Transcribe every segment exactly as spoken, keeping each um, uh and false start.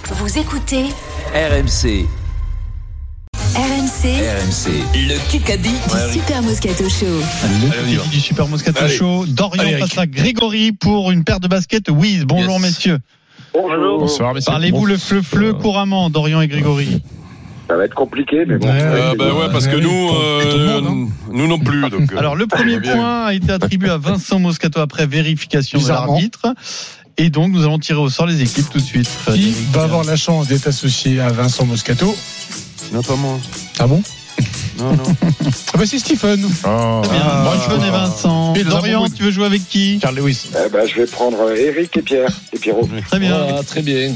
Vous écoutez R M C. R M C, R M C, le Kikadi du Super Moscato Show. Le Kikadi du Super Moscato Allez. Show. Dorian Allez, face à Grégory pour une paire de baskets Wiz. Bonjour Yes. messieurs. Bonjour. Bonsoir, messieurs. Parlez-vous le fleu-fleu couramment, Dorian et Grégory? Ça va être compliqué, mais bon. Ouais, Euh, bah ouais, parce que Ouais, nous, pour euh, tout le monde, hein. nous non plus. Donc, euh, Alors le premier bien. point a été attribué à Vincent Moscato après vérification de Bizarrement. l'arbitre. Et donc nous allons tirer au sort les équipes tout de suite. Qui Frédéric. va avoir la chance d'être associé à Vincent Moscato? Non, pas moi. Ah bon? Non, non. Ah bah c'est Stephen. Oh. Très bien. Ah. Moi je venais Vincent. Et nous Dorian, avons- tu veux jouer avec qui? Charles Lewis. Eh ben, je vais prendre euh, Eric et Pierre et Pierrot. Très bien. Ah, très bien.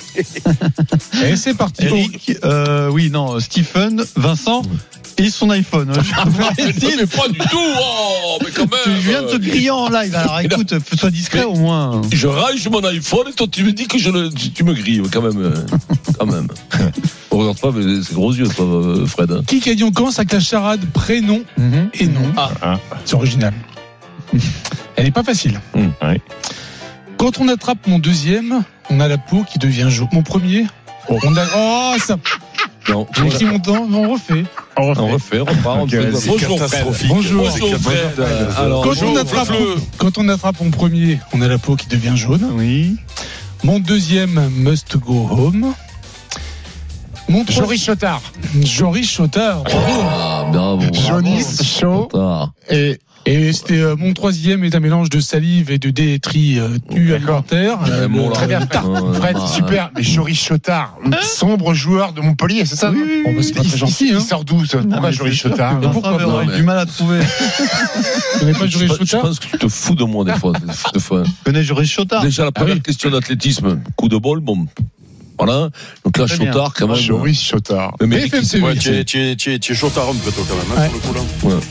Et c'est parti. Eric, euh, oui, non, Stephen, Vincent et son iPhone. Je précise. Mais pas du tout. Oh, mais quand Tu même. viens de te griller en live. Alors écoute, sois discret au moins. Je range mon iPhone et toi tu me dis que je le, tu tu me grilles quand même, euh, quand même. On regarde pas, mais c'est gros yeux, toi, euh, Fred. hein. Qui a dit on commence avec la charade prénom et nom. Ah. C'est original. Elle n'est pas facile. Hum, ouais. Quand on attrape mon deuxième, on a la peau qui devient jaune. Mon premier, on a. Oh ça. Non, J'ai écrit mon temps, on refait. on refait, on repart. Ok, on fait- c'est Bonjour, Fred. catastrophique. Bonjour. Bonjour, Fred. Alors, Quand bonjour, on, attrape, Fleu. quand on attrape mon premier, on a la peau qui devient jaune. Oui. Mon deuxième, must go home. Mon troisième- Joris Chotard. Joris Chotard. Bravo. Ah, bravo. Jaunis, chaud. Ah. Et, et c'était euh, mon troisième est un mélange de salive et de détrie euh, tu alimentaire. Ouais, Euh, bon, le- là, Très bien, Ouais, Fred. ouais, Fred, ouais. super. Mais Joris Chotard, sombre joueur de Montpellier, c'est ça? Bon, bah, c'est pas Il, très gentil, il hein. sort d'où, ça? Non, Pourquoi mais Joris c'est sûr Chotard? que Vincent Pourquoi avait pas, mais- du mal à trouver. Tu connais pas Je, Joris je Chotard? pense que tu te fous de moi des fois. Des fois. Je connais Joris Chotard. Déjà, la première oui. question d'athlétisme, coup de bol, bon. Voilà. Donc là, Très bien. Chotard, quand même. Joris Chotard. Le mec B F M qui T V. s'est- Ouais, qui tu s'est- es- tu es, tu es chautarron plutôt quand même, hein, Ouais. pour le coup là. Ouais.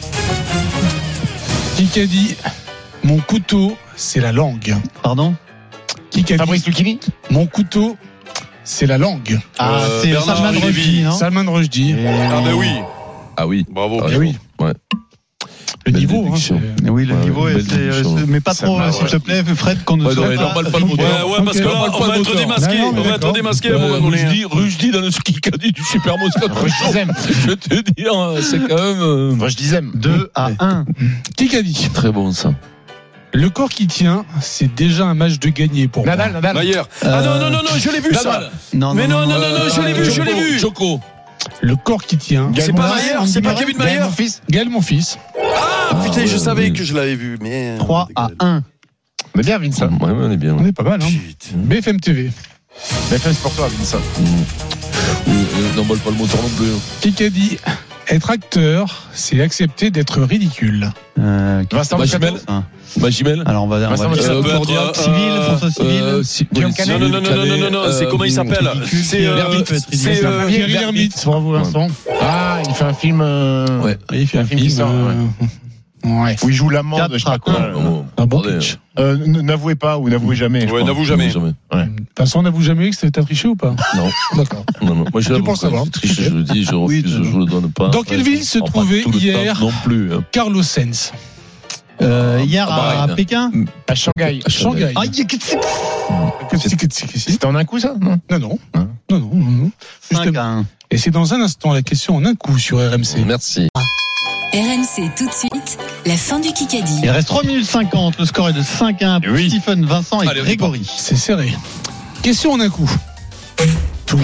Qui a dit mon couteau, c'est la langue. Pardon? Qui a dit Fabrice Lucchini? mon couteau, c'est la langue. Ah, Euh, c'est Bernard Salman Lévy. Rushdie, non? Salman Rushdie. Ah ben oui, Ah oui. bravo. Ah, Eh oui. Ouais. Le Belle niveau. Hein, déduction. c'est- Oui, le Ouais, niveau, belle est, c'est, déduction. c'est- mais pas Ça trop, va, s'il ouais. te plaît, Fred, qu'on ne Ouais, soit ouais, pas normal, pas le ridicule. moteur. Ouais, ouais, parce Ok. que là, Normal, on pas va le être moteur. démasqué, Non, non, mais on va être d'accord. démasqué à un Euh, moment donné. Rushdie, Rushdie dans le ski cadet du Super Moscato Show. Rushdizem. Je vais te dire, hein, c'est quand même euh, Rushdizem. deux à un. Qui a dit très bon ça. le corps qui tient, c'est déjà un match de gagné pour Nadal, moi. Nadal. Mayer. Ah non, non, non, non, je l'ai vu ça. Non, Mais non, non, non, Euh, non, je l'ai vu, je l'ai Joko, vu. Joko. Le corps qui tient. C'est pas Mayer, c'est pas Kevin Mayer. Gaël, mon fils. Gaël, mon fils. Ah putain, je ouais, savais ouais. que je l'avais vu, mais. trois à un. On est bien, Vincent. Ouais, on est bien. On est pas mal, hein. Putain. B F M T V. Mais fais pour toi, Vincent. Euh, euh, N'emballe pas le moteur non plus. Qui a dit être acteur, c'est accepter d'être ridicule. Euh, Vincent Magimel. Moscato. un. Magimel. Alors on va, on Vincent va Moscato. Ça peut être, Cordial, euh, civil, euh, François civil. Euh, si- Guillaume oui, Canet. Non, non, non, non, non, non, non, c'est euh, comment il s'appelle? ridicule, C'est. euh, L'hermite peut être C'est. ridicule. euh, Thierry Lhermitte. Bravo, Vincent. Ah, il fait un film. euh, Ouais. Il fait un, Un film qui sort, euh, ouais. Où il joue l'amende, Quatre je sais pas à quoi. un. Bon, Un bon attendez, pitch. Euh, n- N'avouez pas ou n'avouez jamais. je Ouais, crois. n'avoue jamais. Vincent, n'avoue jamais que t'as triché ou pas? Non. D'accord. Non, non. Moi, je Tu l'avoue, penses quand savoir. je triche, je le dis, je Oui, refuse, tu- je le donne pas. Dans quelle Ouais, ville je se prends pas trouvait tout le hier temps Non plus. hein. Carlos Sainz. Euh, hier Ah, à pareil. Pékin. À Shanghai. À Shanghai. Ah, y a que c'est- C'était en un coup, ça? Non. Non, non. Hein Non, non, non, non. cinq Juste- à un. Et c'est dans un instant la question en un coup sur R M C. Merci. R M C tout de suite, la fin du Kikadi. Il reste trois minutes cinquante. Le score est de cinq à un pour Oui. Stephen, Vincent et Allez, on y Grégory. C'est serré. Question en un coup. Tout.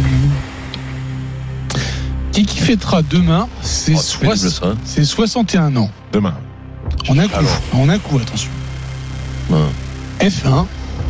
Qui qui fêtera demain ses Oh, c'est pénible, soix- ça, hein. ses soixante et un ans. Demain. En un coup. En un coup, attention. Ouais. F un.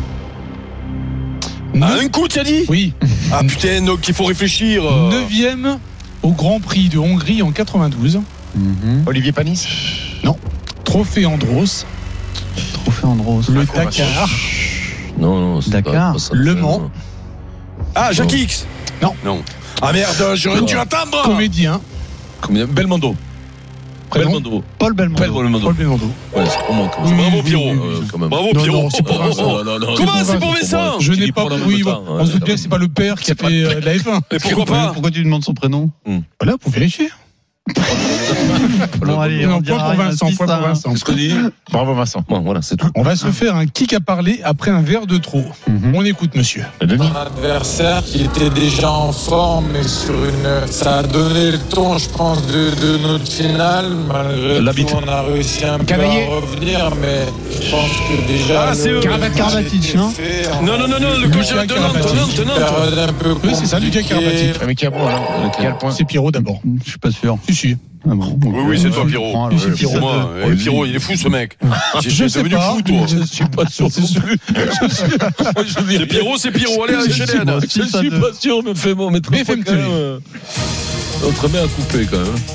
Ah, Neuf- un coup, tu as dit? Oui. Ah putain, donc il faut réfléchir. euh. Neuvième au Grand Prix de Hongrie en quatre-vingt-douze. Mhm. Olivier Panis. Trophée Andros. Trophée Andros. Le D'accord, Dakar. Non, non, c'est Dakar. pas- pas ça. Le Mans. Ah, Jacques X. Non. Non. Ah merde, j'aurais dû attendre. Comédien. Combien Belmondo. Prénom Belmondo. Paul Belmondo. Paul Belmondo. Paul Belmondo. Ouais, c'est pour moi. quand Oui, même. Bravo oui, Pierrot. oui, oui, Euh, oui. quand même. Bravo Non, Pierrot. non, c'est pour Vincent. Non, non, non, Comment non, c'est non, pour non, Vincent? Je Tu n'ai dis pas. pour la Oui, Bretagne, on ouais, se doute bien ouais. que c'est pas le père qui a C'est pas fait le euh, la F un. Et pourquoi pas? Pourquoi tu demandes son prénom? Voilà, pour vérifier. Bon, allez, Non, on point dira pour rien, Vincent, six point pour à un. Vincent. Qu'est-ce qu'on dit? Bravo Vincent. Bon, voilà, c'est tout. On va se faire un kick à parler après un verre de trop. Mhm. On écoute, monsieur. Denis. Un adversaire qui était déjà en forme et sur une. Ça a donné le ton, je pense, de, de notre finale. Malgré L'habit. tout, on a réussi un peu Cavalier. à revenir, mais je pense que déjà. Ah, c'est eux. Karabatic, Karabatic, non Non, non, non, non, le coach de Lucas de Nantes, Karabatic. Nantes, Nantes. Période un peu Oui, c'est ça, Lucas compliquée. Karabatic. Mais qui a bon alors Quel point? C'est Pierrot d'abord. Je suis pas sûr. Si, si. Ah bon, Oui, oui, c'est toi, je Pierrot. prends, Oui, alors. c'est Pierrot. Moi, eh, Pierrot, il est fou, ce mec. Je J'ai sais devenu pas. fou, toi. Je suis pas sûr. Non plus. Je suis- moi, je dis- C'est Pierrot, c'est Pierrot. Allez, allez, Je suis Chéléane. pas- je six à suis deux. pas sûr, mais fais-moi mettre B F M quand T V. même. euh, Notre main à couper quand même.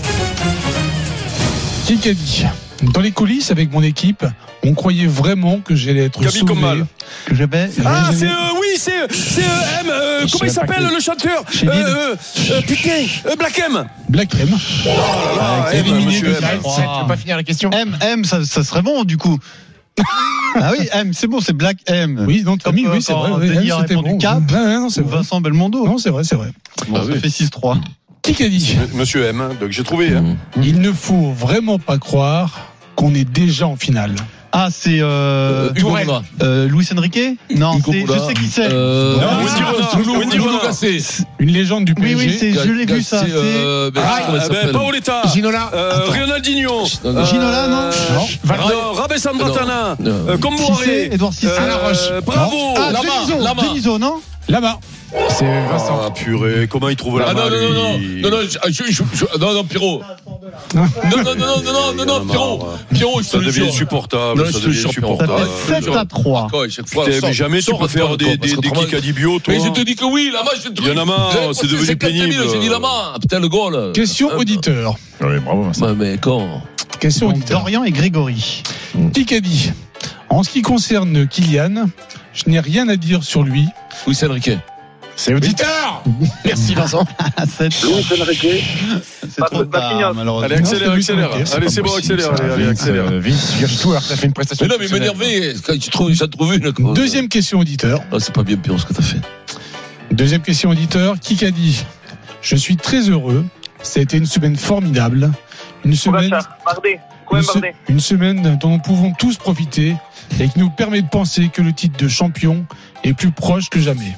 Qui a dit? Dans les coulisses, avec mon équipe, on croyait vraiment que j'allais être Gabi sauvé. Combal. Que j'avais. Ah, J'avais- c'est euh, oui, c'est c'est euh, M. euh, Je comment il sais pas s'appelle qui. le chanteur Chédid. euh, euh, euh, Putain, euh, Black M. Black M. Ah, M, éliminé monsieur de M. direct. Tu peux pas finir la question? M, M, ça, ça serait bon, du coup. Ah oui, M, c'est bon, c'est Black M. Oui, donc famille, oui, c'est vrai. Quand oui, Denis M, a c'était répondu bon. Cap. Ouais, ouais, non, c'est vrai. Vincent Belmondo. Non, c'est vrai, c'est vrai. Bon, Ah ça oui. fait six trois. Qui a dit? Monsieur M, hein, donc j'ai trouvé. Hein. Il ne faut vraiment pas croire qu'on est déjà en finale. Ah, c'est euh, Hugo Tourelle. Moula. euh, Luis Enrique. Non, Hugo c'est, Moula. je sais qui c'est. Euh, Non, Ah, Wendy Renard. Loulou- Wendy Loulou Renard. Gassé. Une légende du P Oui, S G. oui, c'est, je l'ai vu ça. Gassé, euh, ben, Ah, comment elle eh ben, s'appelle Paoletta. Ginola. Euh, Ronaldinho. Non. Ginola, non Non. Valdo, Rabes Andratana. Non. Euh, Comboiré. Cissé, Edouard Cissé. Euh, Roche. Bravo. Ah, Lama, Deniso, Lama. Deniso, non? Là-bas. C'est Vincent. Ah purée, comment il trouve la Ah non, main, non, non, non, lui non, non, je, je, je, je- non, non, Pierrot. Non, non, non, non, non, non, non, non, Pierrot. Pierrot, je te Ça le devient jure. insupportable, Non, ça je te devient jure, Pierrot. Ça insupportable. fait sept à trois. D'accord, et chaque fois, Putain, sors- mais jamais tu sors peux à faire toi, des, quoi, des, parce que des autrement- Kikadibio, toi. Mais je te dis que oui, là-bas, je te Il y en a marre, Vous avez c'est posté devenu cinquante mille, pénible. j'ai dit là-bas. Putain, le goal. Question Ah, auditeur. Oui, bravo Vincent. bah, mais quand Question Donc, auditeur. Dorian et Grégory. Qui a dit? En ce qui concerne Kylian, je n'ai rien à dire sur lui. Oui, c'est Enrique. C'est auditeur. Merci Vincent. À sept. Luis Enrique. C'est trop tard, malheureusement. Allez, accélère, Non, c'est accélère. Luis Enrique, Allez, c'est bon, accélère. Allez, allez, accélère. Euh, Vince, Vince Tour, t'as fait une prestation. Mais non, mais m'énerver, quand tu trouves, j'en trouve une. quoi. Deuxième question auditeur. Ah, c'est pas bien pire ce que t'as fait. Deuxième question auditeur. Qui a dit? Je suis très heureux. Ça a été une semaine formidable. Une semaine, une, se- une semaine dont nous pouvons tous profiter et qui nous permet de penser que le titre de champion est plus proche que jamais.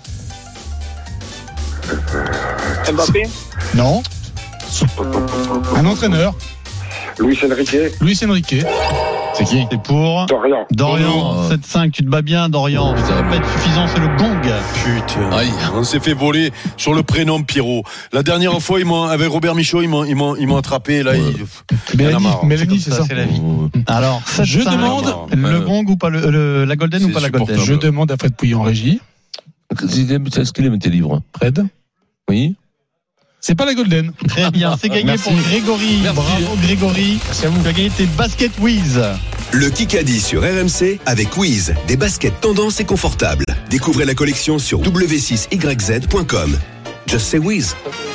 Mbappé. Non. Un entraîneur, Luis Enrique. Luis Enrique. C'est qui? C'est pour Dorian. Dorian. Oh non. sept cinq, tu te bats bien, Dorian. Ça va pas être suffisant, c'est le gong. Putain. Aïe. On s'est fait voler sur le prénom Pierrot. La dernière fois, ils m'ont, avec Robert Michaud, ils m'ont, ils m'ont, ils m'ont attrapé. Là, il... Mélanie, marre. Mélanie, C'est c'est ça. c'est la vie. Alors, sept Je cinq, demande- le Euh, gong ou pas le, le- la golden ou c'est pas la golden. supportable. Je demande à Fred Pouilly en régie. Est-ce qu'il aime tes livres? Fred, Oui. c'est pas la Golden. Très bien, c'est gagné Merci. pour Grégory. Merci. Bravo Grégory. Merci à vous. Tu as gagné tes baskets Wiz. Le Kikadi sur R M C avec Wiz, des baskets tendance et confortables. Découvrez la collection sur w six y z point com. Just say Wiz.